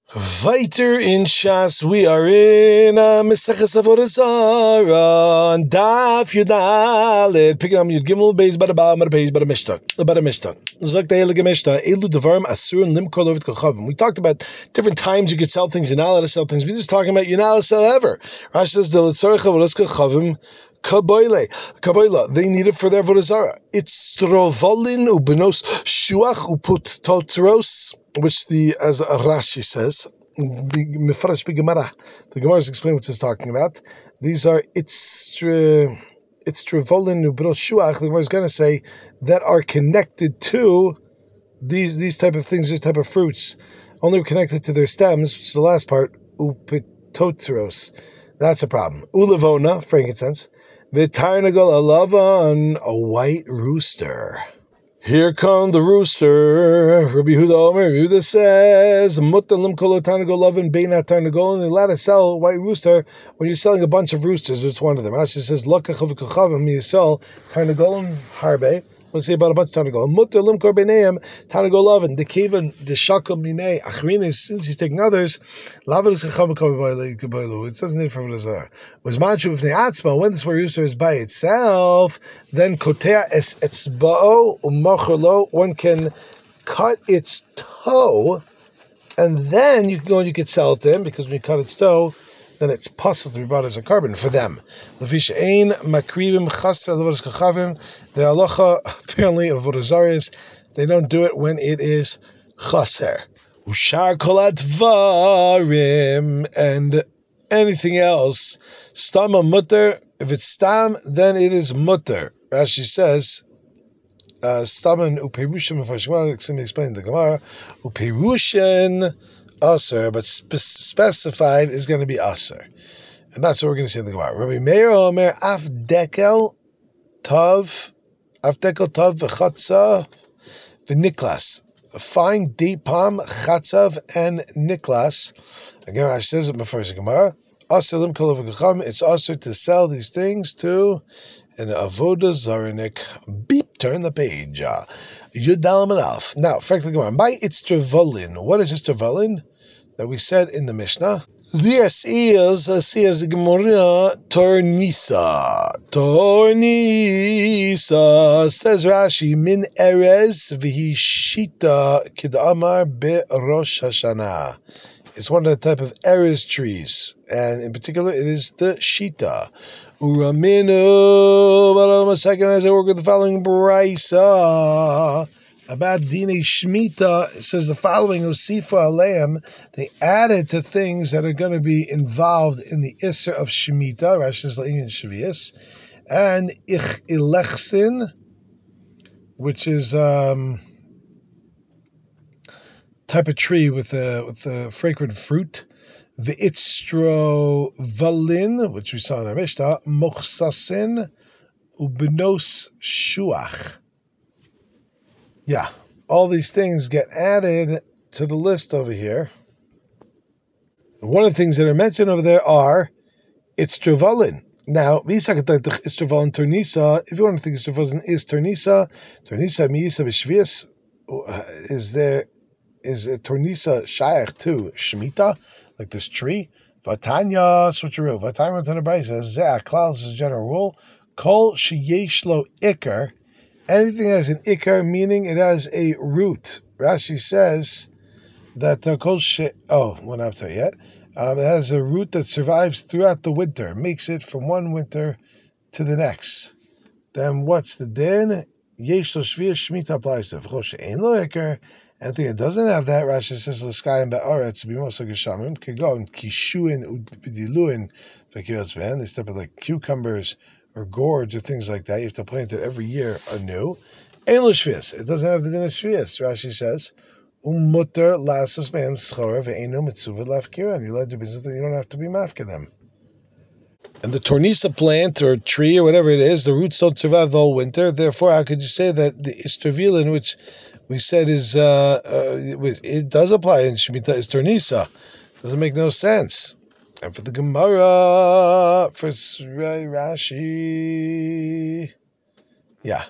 Weiter in Shas, we are in Meseches Avodah Zarah on Daf Yudalet. Picking up Yud Gimel Beis Bada Ba'am Bada Beis Bada Mishnah. Bada Mishnah. Zok the Heilige Mishnah. Elu Devarim Asur and Limkol Ovet Kochavim. We talked about different times you could sell things. You're not allowed to sell things. We're just talking about you're not allowed to sell ever. Rashi says the Letzorech Avodas Kochavim. Kaboile, they need it for their Avodah Zarah. It's Strovolin ubenos shuach uput totros, which as Rashi says, Mefarash Gemara. The Gemara is explaining what it's talking about. These are it's Trovolin ubenos shuach. The Gemara is going to say that are connected to these type of things, these type of fruits, only connected to their stems, which is the last part, upitotros. That's a problem. Ulevona, frankincense. V'tarnagol alavan, a white rooster. Here come the rooster. Rabbi Yehuda Omer. Rabbi Yehuda says, "Mutar limkol tarnagol lavan beina tarnagol." And you're allowed to sell a white rooster when you're selling a bunch of roosters. It's one of them. Rashi says, "Lokach v'kochavim." You sell tarnagolim harbe. Let's say about a bunch of tarnagol. Mutar limkor beineim tarnagol lavan. The kevan the shakel minei achrines. Since he's taking others, lavan is kochavim kabayla. It doesn't need for Elazar. Was manchu v'nei atzma. When this rooster is by itself, then kotea es etzbao umacholo. One can cut its toe, and then you can go and you can sell it to him, because when you cut its toe, then it's possible to be bought as a carbon for them. Lefish ein makrivim chastra levodas kachavim. The halacha apparently of Avodah Zarah is they don't do it when it is chaser. Ushar kolat varim, and anything else stama mutter. If it's stam, then it is mutter. Rashi says, Staman uperushin, explain the Gemara, uperushin aser, but specified is going to be aser. And that's what we're going to see in the Gemara. Rabbi Meir Omer, afdekel tav v'chatzav v'niklas. A fine date palm, chatzav, and niklas. Again, Rashi says it before the Gemara. It's also to sell these things to an avodah zaranik. Beep, turn the page. Yudal Manaf. Now, frankly, Gemara. By it's Trevolin. What is this Trevolin that we said in the Mishnah? This is the Gemara Tornisa. Tornisa, says Rashi, min erez v'hi shita kid'amar be'rosh Hashanah. It's one of the type of erez trees, and in particular, it is the shita. Uraminu, but on a second, as I work with the following brisa about Dine Shemitah, it says the following: Usifa Aleim, they added to things that are going to be involved in the Isser of Shemitah, Rashi's La'inyan Shavias, and Ich Ilechsin, which is type of tree with a fragrant fruit. V'itstrovalin, which we saw in our Mishnah, mochsasin, ubenos shuach. Yeah, all these things get added to the list over here. One of the things that are mentioned over there are itztrovalin. Now, itztrovalin ternisa. If you want to think itztrovalin is ternisa miyisa b'shvius, is a tornisa shayach to Shemitah, like this tree? Vatanya switcheroo. Vatanya Tanabrai says zeh klal is a general rule. Kol sheyesh lo ikar. Anything that has an ikar, meaning it has a root. Rashi says that kol she. Oh, we're not up to it yet. It has a root that survives throughout the winter, makes it from one winter to the next. Then what's the din? Yesh lo shvius Shemitah applies to it. Kol she'ein lo ikar. Anything that doesn't have that, Rashi says the sky and ba'aretz be most like a shamim could go and kishuin udiluin v'kiyotz ben. These type of like cucumbers or gourds or things like that. You have to plant it every year anew. Ein lo shvius. It doesn't have the din of shvius. Rashi says mutter lasas mehem schora ve'enu mitzuva lafkira. And you're allowed to do business that you don't have to be mafka them. And the tornisa plant or tree or whatever it is, the roots don't survive the whole winter. Therefore, how could you say that the istravilin, which we said is it does apply in Shemitah, is tornisa? Doesn't make no sense. And for the Gemara, for Rashi, yeah.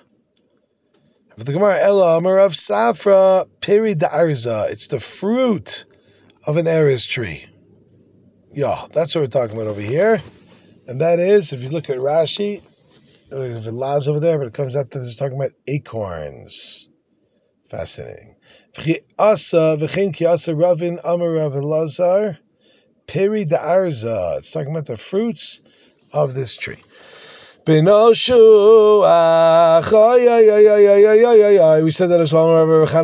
For the Gemara, Ella Amarav Safra Peri Da'arza. It's the fruit of an Eris tree. Yeah, that's what we're talking about over here. And that is, if you look at Rashi, there's a laws over there, but it comes out that it's talking about acorns. Fascinating. V'chein ki asa Ravin Amar Rav Elazar Peri da'arza. It's talking about the fruits of this tree. We said that as well.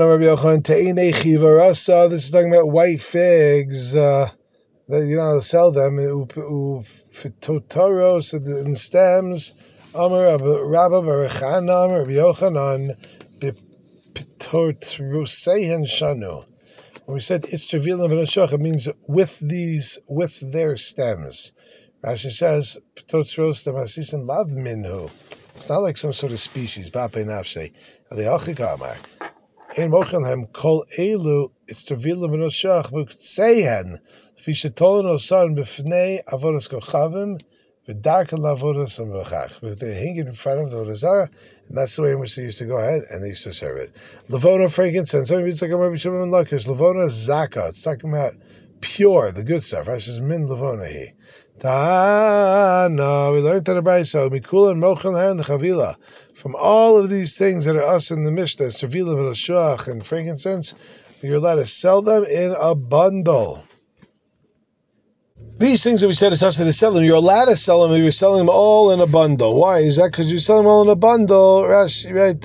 This is talking about white figs. That you know how to sell them. Totoros in stems. Amar Rabba Barachana Rabbi Yochanan Bitortrosehen Shanu. When we said Itztravilim v'Noshoch, it means with their stems. Rashi says, Ptotros demasisin lav minhu. It's not like some sort of species. Bape nafshe. Aliachikamar. Ein mochelhem kol elu Itztravilim v'Noshoch v'ktsehen. Fishetolon osan b'fnei avodas kochavim v'darkan lavodas and v'chach. They hang it in front of the Vodazara, and that's the way in which they used to go ahead and they used to serve it. Lavona frankincense. It's like Rabbi Shimon Lakish. Lavona zaka. It's talking about pure, the good stuff. Rashi says min lavona he. Ta'ana. We learned that the Brayso mikul and mochel and chavila. From all of these things that are us in the Mishnah, Travila v'Lashuach and frankincense, you're allowed to sell them in a bundle. These things that we said it's us to sell them, you're allowed to sell them if you're selling them all in a bundle. Why is that? Because you sell them all in a bundle, Rashi, right?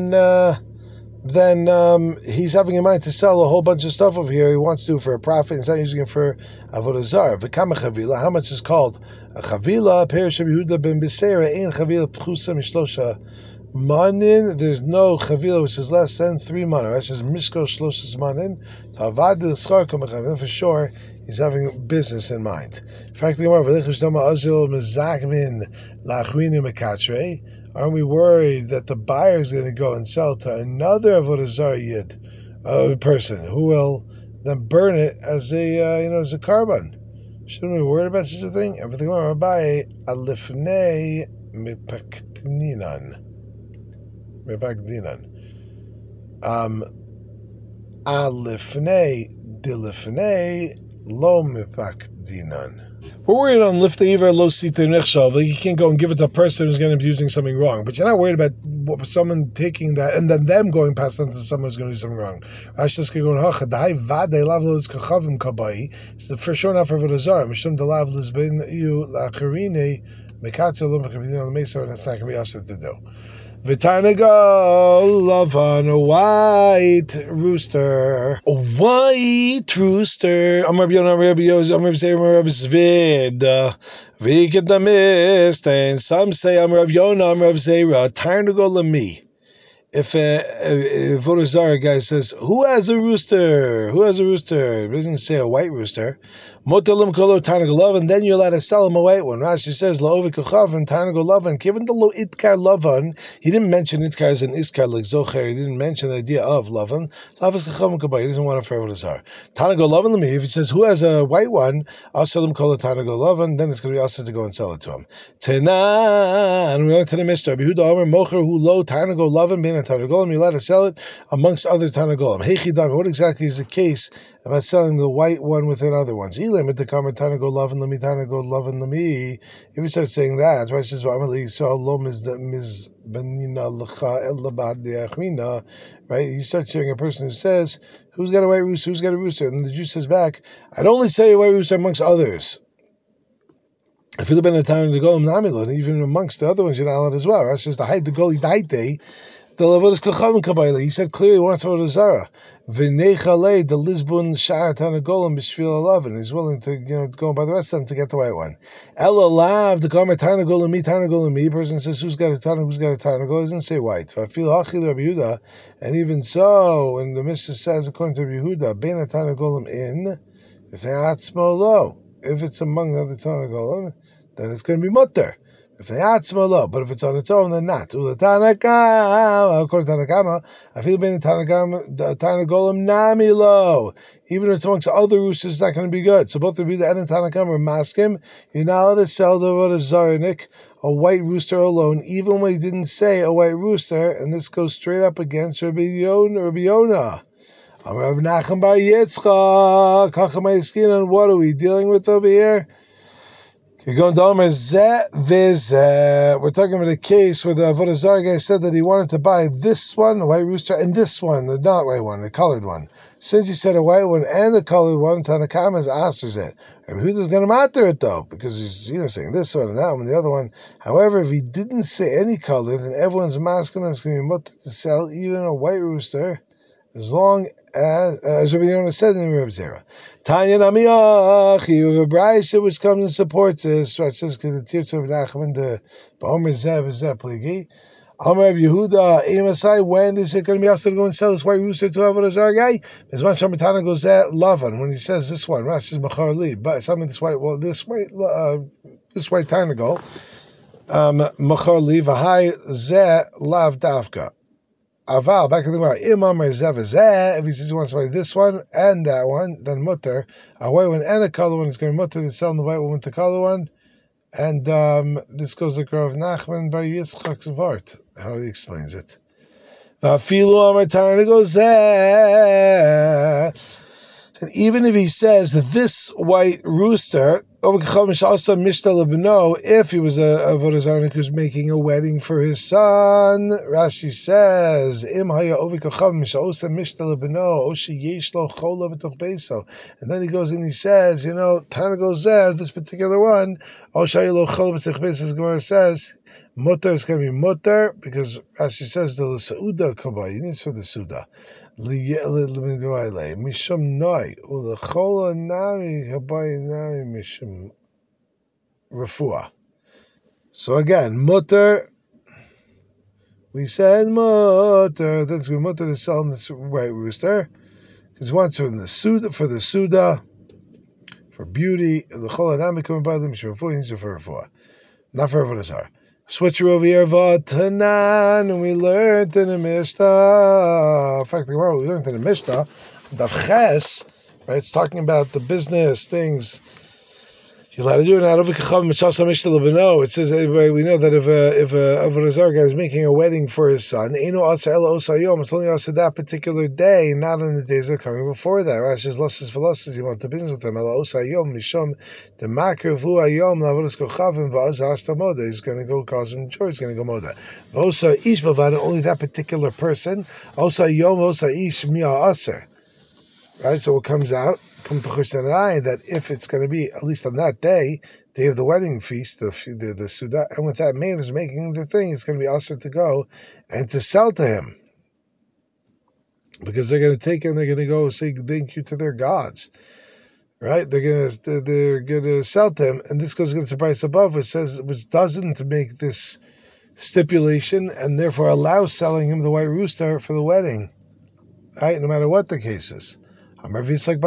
Then he's having in mind to sell a whole bunch of stuff over here. He wants to do it for a profit. He's not using it for avodah zarah. V'kama chavila. How much is called a chavila? Perish Rabbi Yehuda ben Beseira ein chavila pchusa mishlosha manin. There's no chavila which is less than 3 manin. That says mishko shlosha manin. Tavad l'schar kamachavila. For sure, he's having business in mind. In fact, the Gemara v'lichush dama azil mezakmin lachrini mekatre. Aren't we worried that the buyer is going to go and sell to another avodah zarah yid, person who will then burn it as as a carbon? Shouldn't we be worried about such a thing? Everything we're buy alifnei mipakdinan. Alifnei dilifnei lo mipakdinan. We're worried on lifta iver lo sita nechshav. Like you can't go and give it to a person who's going to be using something wrong. But you're not worried about someone taking that and then them going past on to someone who's going to do something wrong. It's for sure not for vodazar. Mishum delav lisbein you lacharine mekatzu lo mekabidin al mesa, and it's not going to be us to do. V'tarnagal lavan, a white rooster. A white rooster. Amar B'yonah Rabbi Yosef, Amar B'Seir, Rabbi Zvid. V'ikadamis, and some say Amar B'yonah, Amar B'Seir, tarnagal lami. If a vodazar guy says, who has a rooster? Who has a rooster? It doesn't say a white rooster. Motalim kolo tarnagol, and then you're allowed to sell him a white one. Rashi says, La'ovi kuchav and tarnagol lavan. Given the lo itkar lavan, he didn't mention itkar as an iskar like zocher. He didn't mention the idea of lavan. Lavas kuchav kabay. He doesn't want it for vodazar. Tarnagol lavan lemi. If he says, who has a white one? I'll sell him kolo tarnagol lavan. Then it's going to be also to go and sell it to him. Tena, and we went to the Mishnah. Yehuda Omer mocher hu lo tarnagol lavan bein tarnagolim. You're allowed to sell it amongst other tarnagolim. Heichidam. What exactly is the case about selling the white one within other ones? If you start saying that, right? You start hearing a person who says, who's got a white rooster, who's got a rooster? And the Jew says back, I'd only say a white rooster amongst others. If you've been a time to go, even amongst the other ones, you're not allowed as well. Right? It says the height, the goli, the height day. He said clearly he wants to go to Zara. The Lisbon Sha'ar Tanagolim B'Shvil 11. He's willing to go by the rest of them to get the white one. Ella Lav the Gomer Tanagolim me. Person says who's got a Tanagol, who's got a Tanagol. He doesn't say white. I feel Hachil Rabbi Yehuda, and even so, when the Mishnah says according to Rabbi Yehuda, Bein Tanagolim in if lo. If it's among other Tanagolim, then it's going to be mutter. If but if it's on its own, then not. According to Tanakama, I feel being Tanagolim nami lo. Even if it's amongst other roosters, it's not going to be good. So both the Rebbe and the Tanakama are maskim. You're not allowed to sell the Vodazarnik, a white rooster alone, even when he didn't say a white rooster. And this goes straight up against Rabbi Yonah. Rav Nachman bar Yitzchak, Hachamay Skin, and what are we dealing with over here? We're talking about a case where the Avodah Zarah guy said that he wanted to buy this one, a white rooster, and this one, the not white one, the colored one. Since he said a white one and the colored one, Tanakama answers it. And who's going to matter it though? Because he's saying this one and that one and the other one. However, if he didn't say any color, then everyone's masculine is going to be mutter to sell even a white rooster, as long as Rabbi Yonah said in the Reb Zera. Tanya Namiach, you have a brayso which comes and supports this. Right, says the Tirtzu of Nachman, the Ba'omer Zev Pligi. Amar of Yehuda, Emasai, when is it going to be asked to go and sell this white rooster to Avodah Zarah guy? As much as Shamatana goes at Lavan, when he says this one, Rashi says Machar Li, but something this white Tanago, Machar Li, Vahai Zeh Lav Davka. Aval, back to the Gemara. If he says he wants to buy this one and that one, then mutter. A white one and a color one is going to mutter to sell the white one with the color one. And this goes to Rav Nachman bar Yitzchak's Vart, how he explains it. And even if he says that this white rooster, if he was a Avodah Zarah who's making a wedding for his son, Rashi says, and then he goes and he says, Tana goes there, this particular one, as Gemara says, mutter is going to be mutter, because Rashi says the Sauda kabay, he needs for the Suda. Mishum noi ulechol nami habay nami mishum refuah. So again, mutter. We said mutter. That's good. Mutter to sell this white rooster because he wants from the Suda for the Suda for beauty. The chol nami coming by them mishum refuah. He needs it for refuah, not for Avodah Zarah. Switch over here, Vatanan, and we learned in the Mishnah. In fact, we learned in the Mishnah, Daf Ches, right? It's talking about the business things. You're allowed to do it now. It says we know that if a Avodah Zarah guy is making a wedding for his son, it's only us that particular day, not on the days that are coming before that. Right? It says losses for losses. You want the business with them. He's going to go cause him joy. He's going to go moda. Only that particular person. Right, so it comes out, that if it's going to be, at least on that day of the wedding feast, the Suda, and with that man who's making the thing, it's going to be also to go and to sell to him. Because they're going to take him, they're going to go say thank you to their gods. Right? They're going to sell to him, and this goes against the price above, which doesn't make this stipulation, and therefore allows selling him the white rooster for the wedding. Right? No matter what the case is. The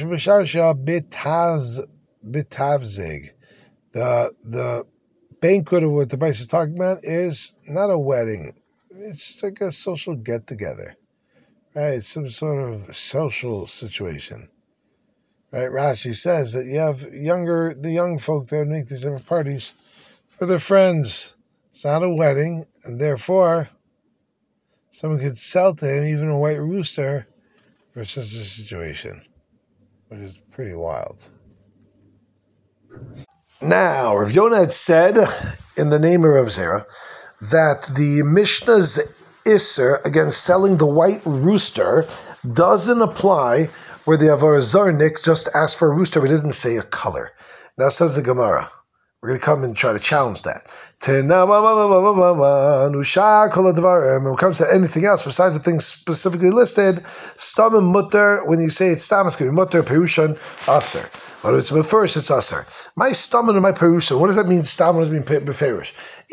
banquet of what the Bais is talking about is not a wedding. It's like a social get-together. Right? It's some sort of social situation. Right? Rashi says that you have the young folk that would make these different parties for their friends. It's not a wedding, and therefore someone could sell to him even a white rooster for such a situation, which is pretty wild. Now, Rav Yonah had said, in the name of Rav Zera, that the Mishnah's Isser against selling the white rooster doesn't apply where the Avodah Zarah just asked for a rooster but doesn't say a color. Now says the Gemara. We're going to come and try to challenge that. When it comes to anything else besides the things specifically listed, stam and mutter, when you say it's stam, it's going to be mutter, perushan, aser. But it's first, it's aser. My stam and my perushan, what does that mean, stam? What does it mean, beferish?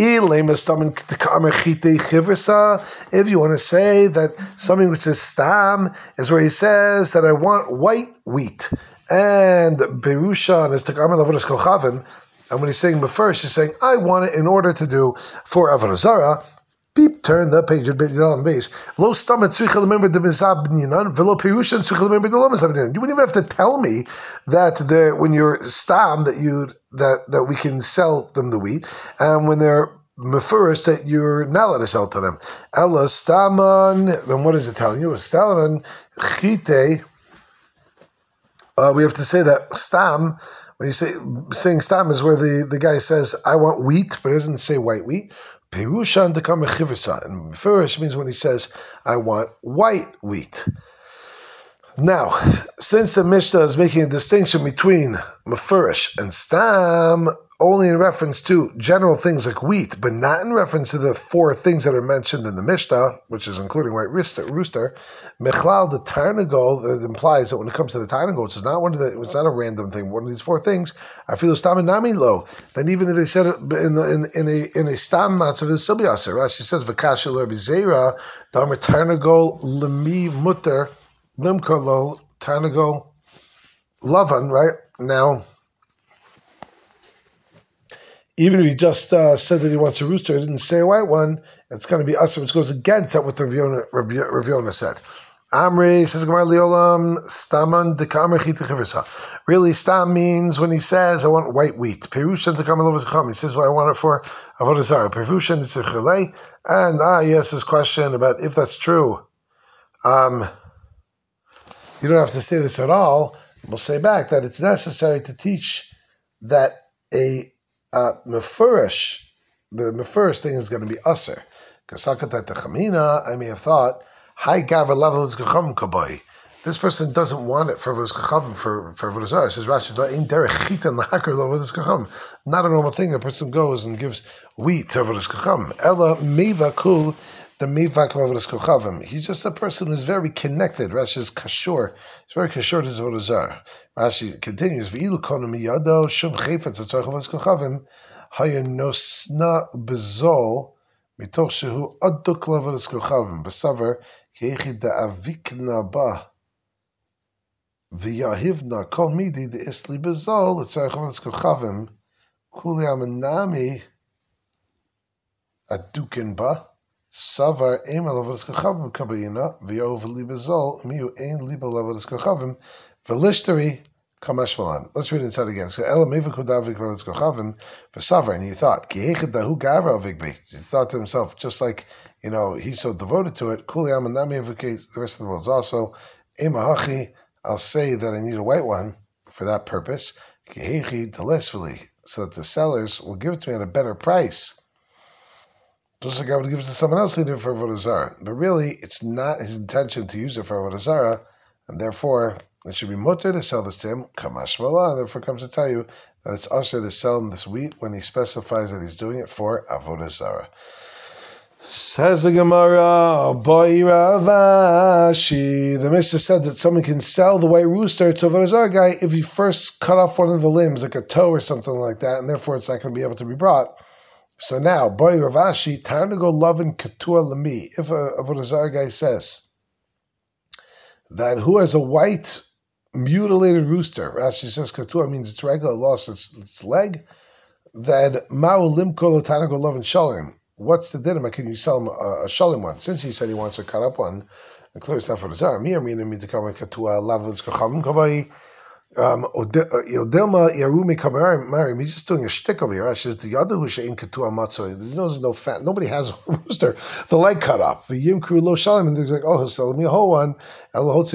If you want to say that something which is stam is where he says that I want white wheat, and perushan is takam avodas kochavim. And when he's saying first, he's saying, I want it in order to do for Avodah Zarah. Turn the page a bit on the base. You wouldn't even have to tell me that when you're stam that we can sell them the wheat, and when they're mefurish that you're not allowed to sell to them. Ella staman. Then what is it telling you? Staman chite. We have to say that stam. When you saying stam is where the guy says I want wheat, but it doesn't say white wheat. Perushan dekam chivisa, and mefurish means when he says I want white wheat. Now, since the Mishnah is making a distinction between mefurish and stam, only in reference to general things like wheat, but not in reference to the four things that are mentioned in the Mishnah, which is including white rooster, mechlal the tarnagol, that implies that when it comes to the tarnagol, it's not a random thing. One of these four things, I feel stam and nami lo. Then even if they said it in a stam matzav, it still be aser. Rashi says v'kasha lo bizera damer tarnagol lemi mutter. Limkolo Tanago Lavan, right? Now, even if he just said that he wants a rooster, he didn't say a white one, it's going to be us, which goes against that what the Rav Yonah said. Amri says, Staman de really, stam means when he says, I want white wheat. Perushan de he says, what I want it for Avodah Zarah. Perushan de and he asked this question about if that's true. You don't have to say this at all. We'll say back that it's necessary to teach that a mefurish, the mefurish thing is going to be aser. I may have thought, hi gaver level is gacham kabai. This person doesn't want it for v'zchacham for v'zar. Says Rashi, ain't derech chitan lahaker lo v'zchacham. Not a normal thing. A person goes and gives wheat to v'zchacham. Ella meva kul. He's just a person who's very connected. Rashi is kashur. He's very kashur to Zvodazar. Rashi continues, V'ilu konu miyado shum chayfetz atzorach v'eskochavim hayanosna bezol mitoch shehu aduk v'eskochavim b'saver k'echi da'avikna ba v'yahivna kol midi de'isli bezol atzorach v'eskochavim kuli amenami adukin ba Savar Ema Lavadas Kachavim Kabayina V'Yov Libazol Miu Ein Liba Lavadas Kachavim V'Lishteri Kamashmalan. Let's read it inside again. So Ela Meva Kodavik Lavadas Kachavim V'Savar, and he thought Kiechet Dahu Gavra Vigbe. He thought to himself, just like he's so devoted to it. Kuli Amanami Avukes. The rest of the world is also Ema Hachi. I'll say that I need a white one for that purpose. Kiechi Delesvili, so that the sellers will give it to me at a better price. Just like I would give it to someone else later for Avodah Zarah. But really, it's not his intention to use it for Avodah Zarah, and therefore, it should be mutter to sell this to him, Kamash Malah, and therefore comes to tell you that it's usher to sell him this wheat when he specifies that he's doing it for Avodah Zarah. Says the Gemara, Boy Ravashi, the Mishnah said that someone can sell the white rooster to a Avodah Zarah guy if he first cut off one of the limbs, like a toe or something like that, and therefore it's not going to be able to be brought. So now, Boy Ravashi, time to go loving Katua Lami. If a Avodah Zarah guy says that who has a white mutilated rooster, Rashi says Katua means it's regular, lost its leg, that Ma'u Limko Lotana go loving Shalim. What's the dilemma? Can you sell him a Shalim one? Since he said he wants to cut up one, and clear stuff for the Zarah. Me, I mean to come Katua Lavins Kachavim Kabai. Dilma Yarumi Kamarim, he's just doing a shtick over here. Says the Yadu Shein Katua Matzoy. There's no fat. Nobody has a rooster. The leg cut off. The Yim Kru Lo Shalim, and they're like, oh, he'll sell me a whole one. Therefore,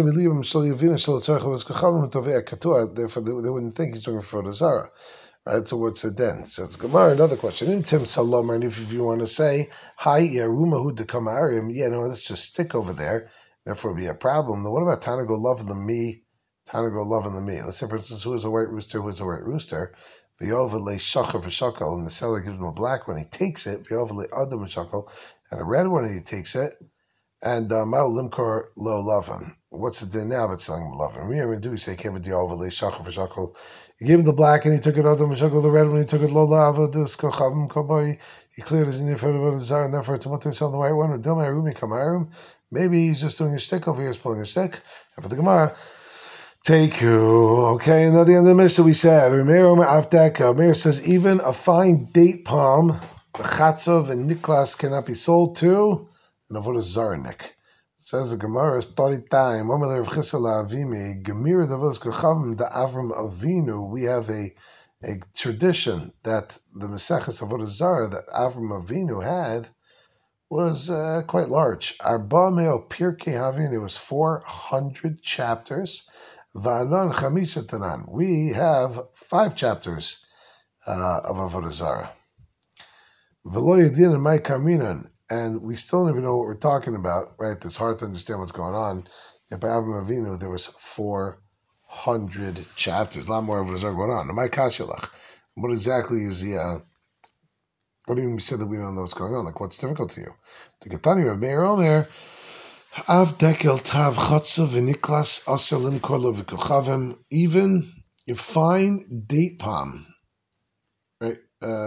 they wouldn't think he's doing it for the Zara. Right? So what's the den? So it's Gemara. Another question. In Tim Salom, and if you want to say, hi Yaruma Hu de Kamarim, let's just stick over there. Therefore, it'd be a problem. Then what about Tanago Love the Me? Tanago loving the meat. Let's say, for instance, who is a white rooster? Who is a white rooster? V'yovelei shacher v'shakal, and the seller gives him a black one. He takes it. V'yovelei adam v'shakal, and a red one. He takes it. And ma'u limkor lo lavan. What's the din now about selling lavan? We do say came with the overlay shacher v'shakal. He gave him the black, and he took it adam v'shakal. The red one, he took it lo lavan. The skochavim kabay. He cleared his need for the zar, and therefore to what they sell the white one. Dilma Rumi kamarim. Maybe he's just doing a stick over here. He's pulling a stick. And for the Gemara. Take you. Okay, and at the end of the Mishnah we said, Meir says even a fine date palm, the chatzov and niklas cannot be sold to an avodah zarnik. Says the Gemara, study time. We have a A tradition that the Maseches Avodah Zarah that Avram Avinu had was quite large. Arba Meo Pirkei Havin, it was 400 chapters. Va'anon Chamisha Tanan, we have 5 chapters of Avodah Zarah. V'lo Yedin and Mai Kaminan, and we still don't even know what we're talking about, right? It's hard to understand what's going on. Yet by Avram Avinu, there was 400 chapters. A lot more Avodah Zarah going on. Mai Kashelach. What exactly is the what do you mean we said that we don't know what's going on? Like, what's difficult to you? The Ketani Rav Meir Omer, Av dekel tav chatzav v'niklas aselim korlo v'kuchavim, even a fine date palm, right?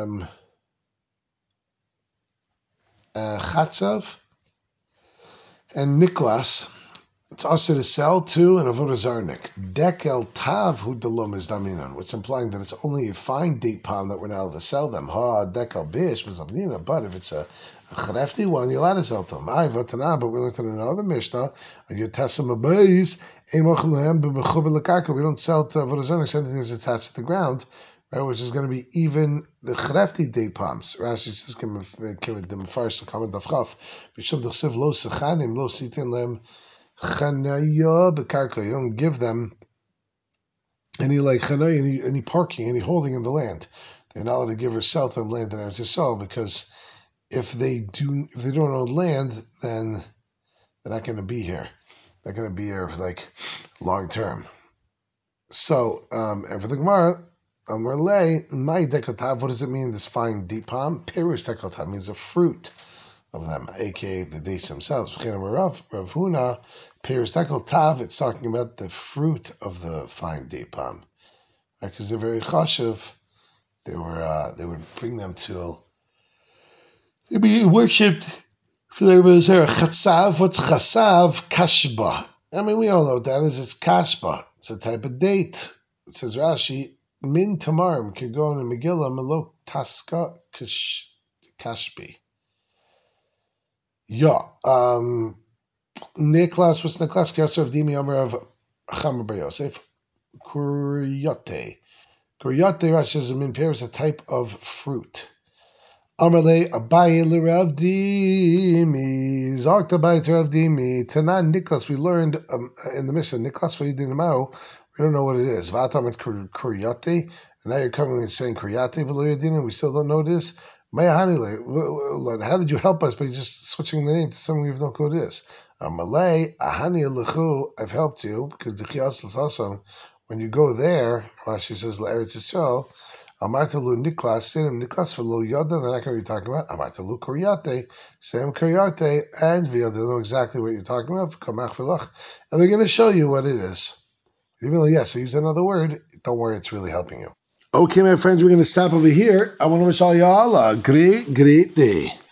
Chatzav and niklas, it's also to sell to an avodah zarnik. Dekel tav hu delom is daminan, which is implying that it's only a fine date palm that we're not allowed to sell them. Ha dekel bish was amnina, but if it's a chrefty one, you're allowed to sell to them. I votana, but we looked at another mishnah. You tessim abayis ein mochel b'mechuber lekaka. We don't sell to avodah zarnik something that's attached to the ground, right? Which is going to be even the chrefty date palms. Rashi says, "Kim the mefarish l'kamed dafchaf b'shum d'chsev lo sechanim lo sitin lem." Chanaya b'karka. You don't give them any like chanaya, any parking, any holding in the land. They're not allowed to give or sell to them land that are to sell, because if they don't own land, then they're not going to be here. They're going to be here for like long term. So, and for the Gemara, my dekotav. What does it mean? This fine deep palm. Pirush dekotav means a fruit of them, aka the dates themselves. Rav Huna, Peristakel Tav, it's talking about the fruit of the fine date palm, right? Because they're very chashuv. They would bring them to, they'd be worshipped for their chatzav. What's chatzav? Kashba. I mean, we all know what that is. It's kashba. It's a type of date. It says Rashi, min tamarim could go in the Megillah melok taska kashbi. Yeah. Niklas was Niklas Kesser of Dimi Omer of Chamer Bar Yosef. Kuryote. Kuryote Rashi says min pear is a type of fruit. Amarle Abaye L'Rav Dimi. Zokta Abaye to Rav Dimi. Tanan Niklas, we learned in the Mishnah, Niklas Vayidin Amaro, we don't know what it is. Vatamat Kuryote. And now you're coming and saying Kuryote V'Lo we still don't know this. How did you help us by just switching the name to something we have no clue what it is? I've helped you because the Chiyas L'Tasam, when you go there, Rashi says L'Eretz Yisrael, Amartalu Niklas, Sinim Niklas for Lo Yoda, they're not going to be talking about Amartalu Kuryate, Sam Kuryate, and V'Yoda, they know exactly what you're talking about, and they're going to show you what it is. Even though, yes, I use another word, don't worry, it's really helping you. Okay, my friends, we're going to stop over here. I want to wish all y'all a great day.